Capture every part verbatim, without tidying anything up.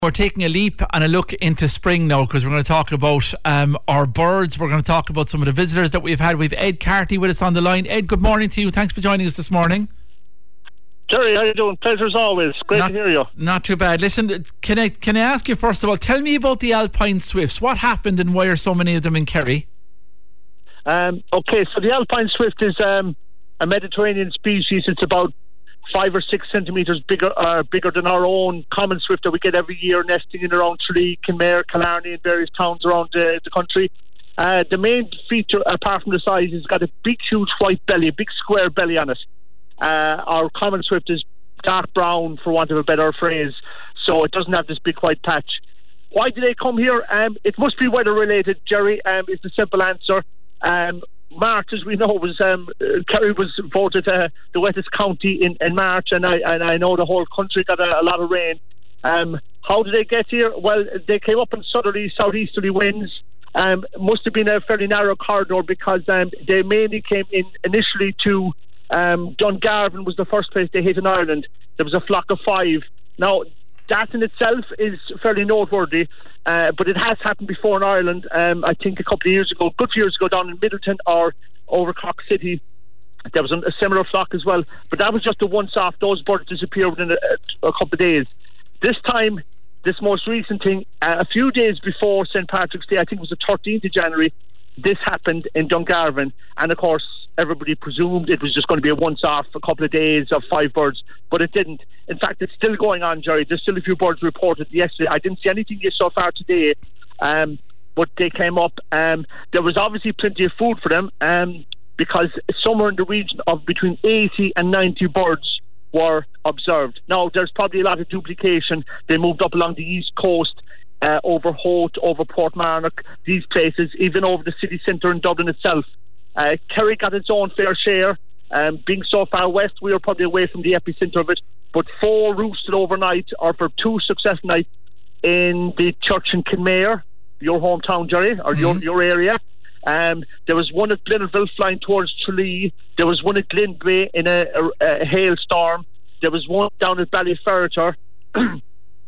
We're taking a leap and a look into spring now, because we're going to talk about um, our birds. We're going to talk about some of the visitors that we've had. We've Ed Carty with us on the line. Ed, good morning to you. Thanks for joining us this morning. Jerry, how you doing? Pleasure as always. Great not, to hear you. Not too bad. Listen, can I can I ask you first of all, tell me about the Alpine Swifts. What happened and why are so many of them in Kerry? Um, okay, so the Alpine Swift is um, a Mediterranean species. It's about five or six centimetres bigger uh, bigger than our own common swift that we get every year, nesting in around Tralee, Kenmare, Killarney and various towns around uh, the country. Uh, the main feature, apart from the size, is got a big, huge white belly, a big square belly on it. Uh, our common swift is dark brown, for want of a better phrase, so it doesn't have this big white patch. Why do they come here? Um, it must be weather related, Jerry, um, is the simple answer. Um, March, as we know, was um, uh, Kerry was voted uh, the wettest county in, in March, and I and I know the whole country got a, a lot of rain. Um, how did they get here? Well, they came up in southerly, southeasterly winds. Um, must have been a fairly narrow corridor, because um, they mainly came in initially to um, Dungarvan was the first place they hit in Ireland. There was a flock of five. Now, that in itself is fairly noteworthy, uh, but it has happened before in Ireland. Um, I think a couple of years ago, a good few years ago, down in Middleton or over Cork City, there was a similar flock as well. But that was just a once-off. Those birds disappeared within a, a couple of days. This time, this most recent thing, uh, a few days before Saint Patrick's Day, I think it was the thirteenth of January, this happened in Dungarvan, and of course everybody presumed it was just going to be a once-off, a couple of days of five birds, but it didn't. In fact, it's still going on, Jerry. There's still a few birds reported yesterday. I didn't see anything yet so far today, um, but they came up. Um, there was obviously plenty of food for them, um, because somewhere in the region of between eighty and ninety birds were observed. Now, there's probably a lot of duplication. They moved up along the east coast, Uh, over Holt, over Portmarnock, these places, even over the city centre in Dublin itself. Uh, Kerry got its own fair share. Um, being so far west, we were probably away from the epicentre of it, but four roosted overnight, or for two successive nights, in the church in Kenmare, your hometown, Jerry, or mm-hmm. your, your area. Um, there was one at Glenville flying towards Tralee. There was one at Glenbray in a, a, a hailstorm. There was one down at Ballyferriter. And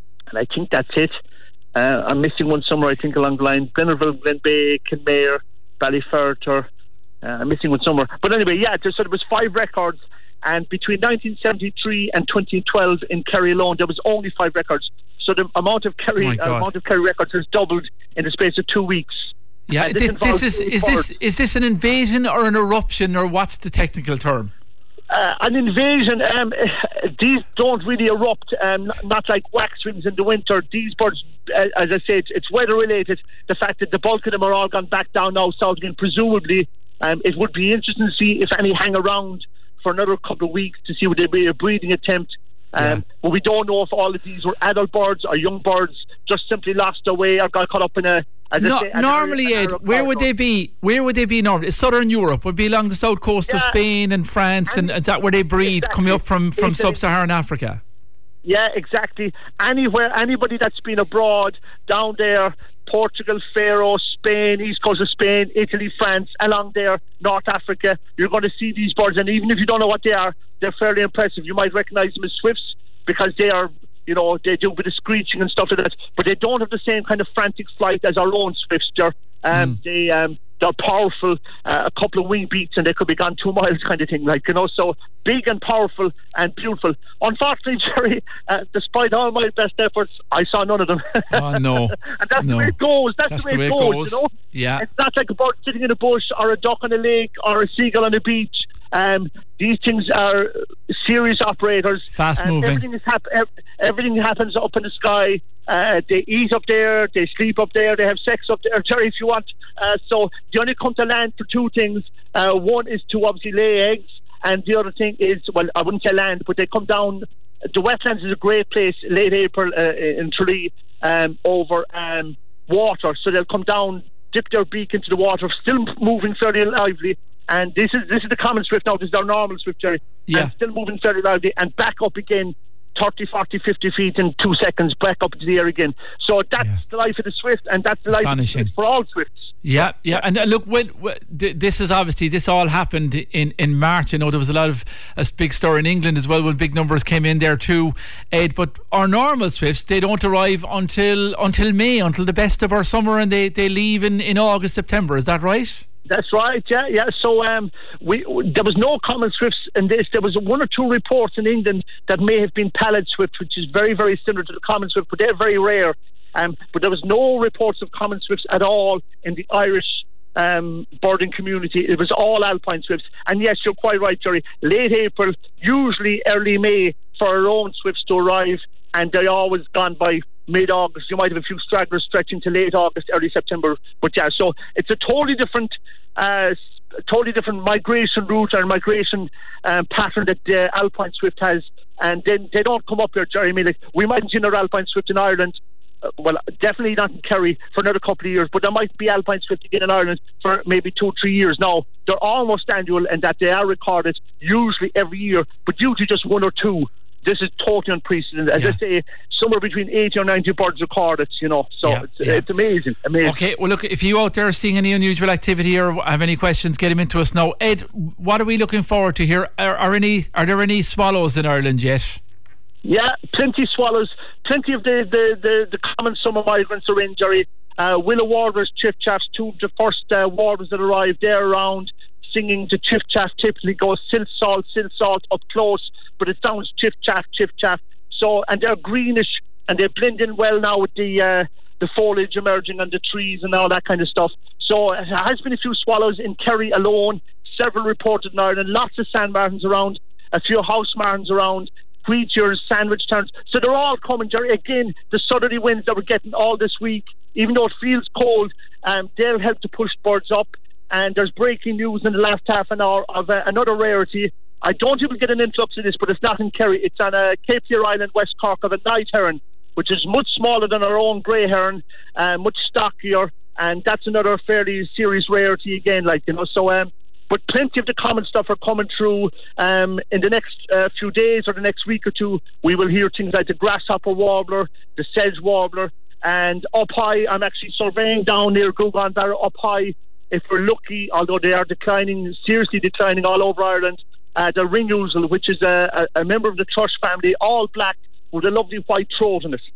I think that's it. Uh, I'm missing one somewhere, I think, along the line. Glenville, Glenbay, Kenmare, Ballyferriter. Uh, I'm missing one somewhere. But anyway, yeah, there, so there was five records. And between nineteen seventy-three and twenty twelve in Kerry alone, there was only five records. So the amount of Kerry, oh uh, amount of Kerry records has doubled in the space of two weeks. Yeah, this, this is is this is this an invasion or an eruption, or what's the technical term? Uh, an invasion. Um, these don't really erupt, um, not like waxwings in the winter. These birds, uh, as I say, it's, it's weather related. The fact that the bulk of them are all gone back down now south again, presumably, um, it would be interesting to see if any hang around for another couple of weeks to see would there be a breeding attempt. Um, yeah. But we don't know if all of these were adult birds or young birds just simply lost their way or got caught up in a. No, say, normally, area, Ed, where would they be? Where would they be normally? Southern Europe would be along the south coast yeah. of Spain and France, and, and is that where they breed, exactly. coming up from, from sub-Saharan Africa? Yeah, exactly. Anywhere, anybody that's been abroad, down there, Portugal, Faroe, Spain, east coast of Spain, Italy, France, along there, North Africa, you're going to see these birds, and even if you don't know what they are, they're fairly impressive. You might recognise them as swifts, because they are, you know, they do a bit of screeching and stuff like that, but they don't have the same kind of frantic flight as our own swifts. They're, um, mm. they, um, they're powerful, uh, a couple of wing beats and they could be gone two miles kind of thing, like, you know, so big and powerful and beautiful. Unfortunately, Jerry, uh, despite all my best efforts, I saw none of them. Oh, no. And that's no. the way it goes. That's, that's the, way the way it goes, goes, you know? Yeah. It's not like a bird sitting in a bush or a duck on a lake or a seagull on a beach. Um, these things are serious operators. Fast moving. Everything, is hap- everything happens up in the sky. Uh, they eat up there, they sleep up there, they have sex up there, Jerry, if you want. Uh, so they only come to land for two things. Uh, one is to obviously lay eggs, and the other thing is, well, I wouldn't say land, but they come down. The wetlands is a great place, late April uh, in Tralee, um, over um, water. So they'll come down, dip their beak into the water, still moving fairly lively. And this is this is the common swift now. This is our normal swift, Jerry. Yeah. And still moving fairly lively, and back up again thirty, forty, fifty feet in two seconds, back up into the air again. So that's yeah. the life of the Swift, and that's the life of the Swift for all Swifts. Yeah, yeah. And uh, look, when, when this is obviously, this all happened in, in March. You know, there was a lot of a big story in England as well when big numbers came in there too, Ed. But our normal Swifts, they don't arrive until until May, until the best of our summer, and they, they leave in, in August, September. Is that right? That's right, yeah, yeah. So um, we there was no common swifts in this. There was one or two reports in England that may have been pallid swift, which is very, very similar to the common swift, but they're very rare. Um, but there was no reports of common swifts at all in the Irish um, birding community. It was all alpine swifts. And yes, you're quite right, Jerry. Late April, usually early May, for our own swifts to arrive, and they're always gone by mid-August. You might have a few stragglers stretching to late August, early September. But yeah, so it's a totally different, uh, totally different migration route or migration um, pattern that the Alpine Swift has. And then they don't come up here, Jerry. I mean, like, we mightn't see another Alpine Swift in Ireland. Uh, well, definitely not in Kerry for another couple of years. But there might be Alpine Swift again in Ireland for maybe two, three years now. They're almost annual, and that they are recorded usually every year, but usually just one or two. This is totally unprecedented. As yeah. I say, somewhere between eighty or ninety birds recorded, you know. So yeah, it's, yeah. it's amazing, amazing. Okay, well, look, if you out there are seeing any unusual activity or have any questions, get them into us now. Ed, what are we looking forward to here? Are, are, any, are there any swallows in Ireland yet? Yeah, plenty swallows. Plenty of the, the, the, the common summer migrants are in, Jerry. Uh, willow warblers, chiffchaffs, two of the first uh, warblers that arrived, they're around. Singing to chiffchaff typically goes silk salt, silk salt up close, but it sounds chiffchaff, chiffchaff. So, and they're greenish and they blend in well now with the uh, the foliage emerging on the trees and all that kind of stuff. So, it has been a few swallows in Kerry alone, several reported in Ireland, lots of sand martins around, a few house martins around, wheatears, sandwich terns. So, they're all coming, Jerry. Again, the southerly winds that we're getting all this week, even though it feels cold, um, they'll help to push birds up. And there's breaking news in the last half an hour of uh, another rarity. I don't even get an influx of this, but it's not in Kerry. It's on uh, Cape Fear Island, West Cork, of a night heron, which is much smaller than our own grey heron, uh, much stockier, and that's another fairly serious rarity again, like, you know. So, um, but plenty of the common stuff are coming through. Um, in the next uh, few days or the next week or two, we will hear things like the grasshopper warbler, the sedge warbler, and up high, I'm actually surveying down near Gouganebarra, up high. If we're lucky, although they are declining, seriously declining all over Ireland, uh, the ring-ousel, which is a, a, a member of the thrush family, all black with a lovely white throat in it.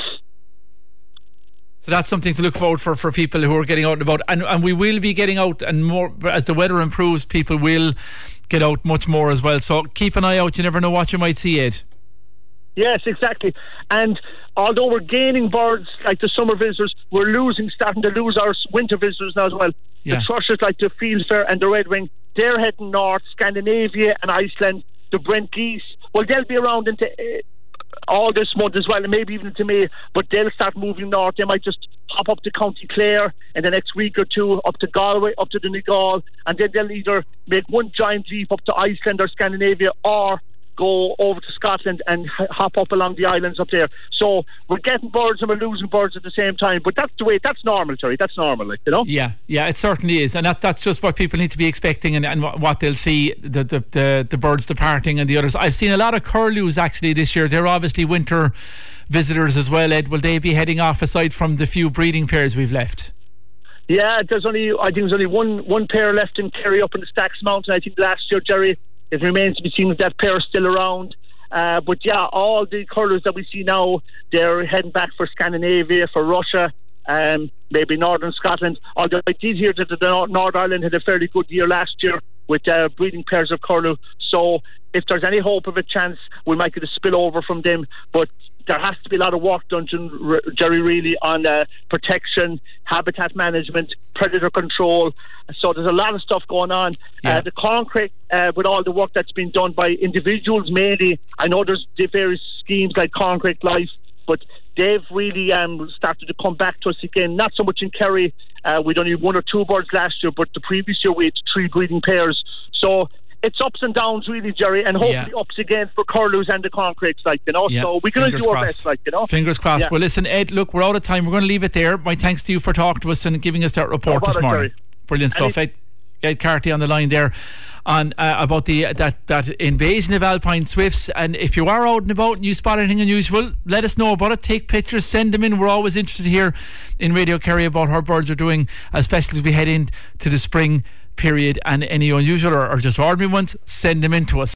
So that's something to look forward for for people who are getting out and about, and and we will be getting out, and more as the weather improves, people will get out much more as well. So keep an eye out. You never know what you might see, Ed. Yes, exactly. And although we're gaining birds like the summer visitors, we're losing, starting to lose our winter visitors now as well. Yeah. The thrushes like the fieldfare and the redwing, they're heading north. Scandinavia and Iceland, the Brent geese, well, they'll be around into uh, all this month as well, and maybe even into May, but they'll start moving north. They might just hop up to County Clare in the next week or two, up to Galway, up to the Donegal, and then they'll either make one giant leap up to Iceland or Scandinavia, or go over to Scotland and h- hop up along the islands up there. So we're getting birds and we're losing birds at the same time, but that's the way, that's normal, Terry, that's normal, like, you know. Yeah, yeah, it certainly is, and that that's just what people need to be expecting, and, and what they'll see, the, the the the birds departing and the others. I've seen a lot of curlews actually this year. They're obviously winter visitors as well, Ed. Will they be heading off aside from the few breeding pairs we've left? Yeah, there's only, I think there's only one one pair left in Kerry up in the Stacks Mountain. I think last year, Jerry, it remains to be seen if that pair is still around. Uh, but yeah, all the curlers that we see now, they're heading back for Scandinavia, for Russia, um, maybe Northern Scotland. Although I did hear that the North Ireland had a fairly good year last year with uh, breeding pairs of curlew. So if there's any hope of a chance, we might get a spillover from them. But there has to be a lot of work done, Jerry, really, on uh, protection, habitat management, predator control. So there's a lot of stuff going on. Yeah. Uh, the Corncrake, uh, with all the work that's been done by individuals mainly, I know there's various schemes like Corncrake Life, but they've really um, started to come back to us again. Not so much in Kerry. Uh, we'd only one or two birds last year, but the previous year we had three breeding pairs. So it's ups and downs really, Jerry, and hopefully yeah. ups again for curlews and the Corncrakes, like, you know. Yeah. So we can only do our best, like, you know. Fingers crossed. Yeah. Well, listen, Ed, look, we're out of time. We're going to leave it there. My thanks to you for talking to us and giving us that report no bother, this morning. Jerry. Brilliant stuff. Ed, Ed Carty on the line there on uh, about the that that invasion of alpine swifts. And if you are out and about and you spot anything unusual, let us know about it. Take pictures, send them in. We're always interested here in Radio Kerry about how birds are doing, especially as we head into the spring period. And any unusual or, or just ordinary ones, send them in to us.